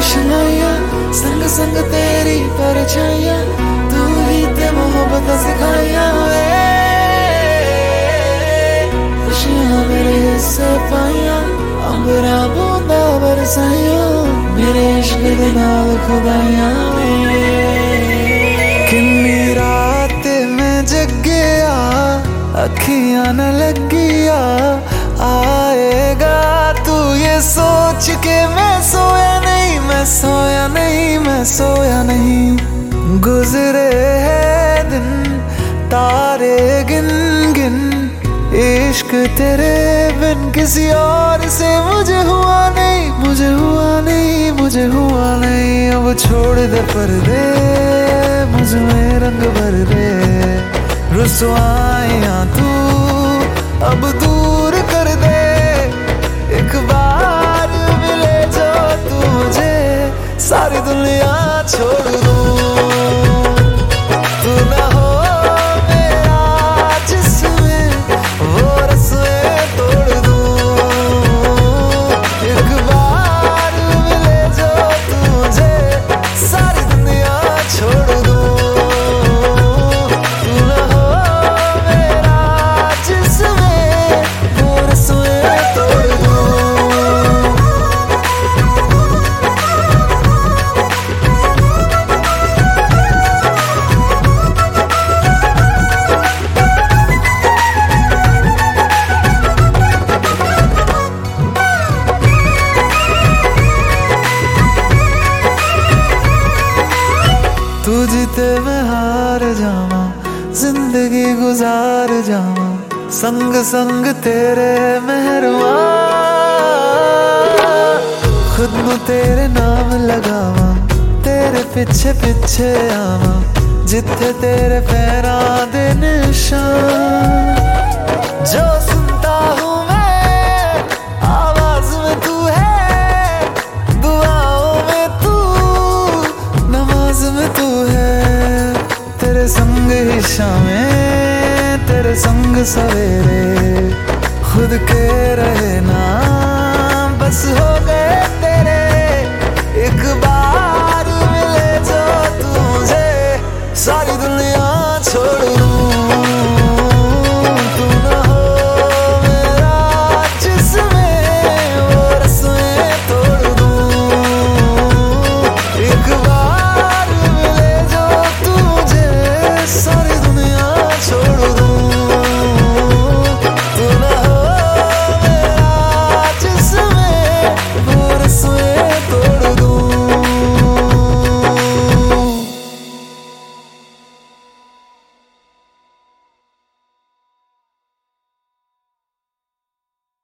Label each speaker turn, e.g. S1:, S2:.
S1: रोशनाइयाँ संग संग तेरी परछाइयाँ, तू ही ते मोहब्बत सिखाइयाँ। खुशियाँ मेरे हिस्से पाइयाँ, अंबरा बूंदा बरसाइयाँ, मेरे इश्क दे नाल खुदाइयाँ। किन्नी रात में जगिया, अखियां न लगिया, आएगा तू ये सोच के मैं सोया नहीं, मैं सोया नहीं, मैं सोया नहीं। गुजरे हैं दिन तारे गिन गिन, इश्क तेरे बिन किसी और से मुझे हुआ नहीं, मुझे हुआ नहीं, मुझे हुआ नहीं। अब छोड़ दे पर्दे, मुझ में रंग भर दे, रुसवाइयाँ तू अब दूर कर दे। एक बार मिले जो तू मुझे, सारी दुनिया छोड़ दूँ। तू ना हो मेरा जिस्म, वो रस्में तोड़ दूँ। एक बार मिले जो तू मुझे, सारी दुनिया छोड़ दूँ। तू जीते मैं हार जावा, जिंदगी गुजार जावा, संग संग तेरे मेहरवा। खुद ਨੂੰ तेरे नाम लगावा, तेरे पिछे पिछे आवा, जिथे तेरे पैरां दे निशान। जो सुनता हूँ मैं आवाज में तू है, दुआओं में तू, नमाज में तू है। तेरे संग ही शामें, तेरे संग सवेरे, खुद के रहे ना बस हो गए तेरे। एक बार मिले जो तू मुझे, सारी दुनिया छोड़